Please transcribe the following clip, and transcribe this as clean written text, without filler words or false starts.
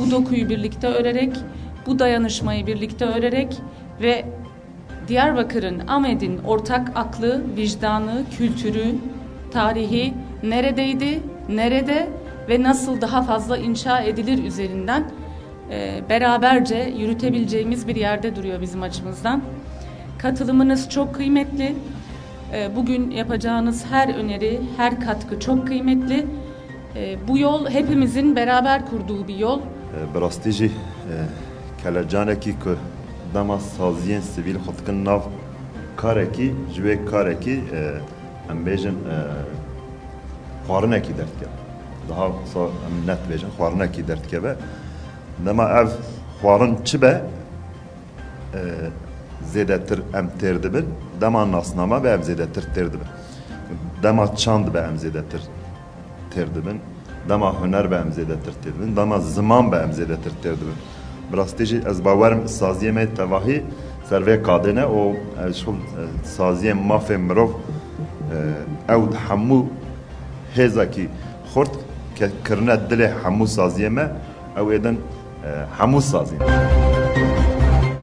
bu dokuyu birlikte örerek, bu dayanışmayı birlikte örerek ve Diyarbakır'ın, Ahmet'in ortak aklı, vicdanı, kültürü, tarihi neredeydi, nerede ve nasıl daha fazla inşa edilir üzerinden beraberce yürütebileceğimiz bir yerde duruyor bizim açımızdan. Katılımınız çok kıymetli. Bugün yapacağınız her öneri, her katkı çok kıymetli. Bu yol hepimizin beraber kurduğu bir yol. Brastici kelecaneki ki dama saziyen sivil xutkin nav kareki, jüve kareki embejin xwarinekî dertke. Daha net bêjin xwarinekî dertkeve. Dema ev xwarin çi be zêdetir em têr dibin, dema nasnama be em zêdetir têr dibin. Dema çand be em zêdetir têr dibin, dema huner be em zêdetir têr dibin, dema ziman be em zêdetir têr dibin. Bi rastî jî ez bawerim saziyê me tevahî ser vê qadêne û saziyên mafê mirov ew di hemû hêzekî xurt kirine dilê hemû saziyê me ew êdin hemû saziyên.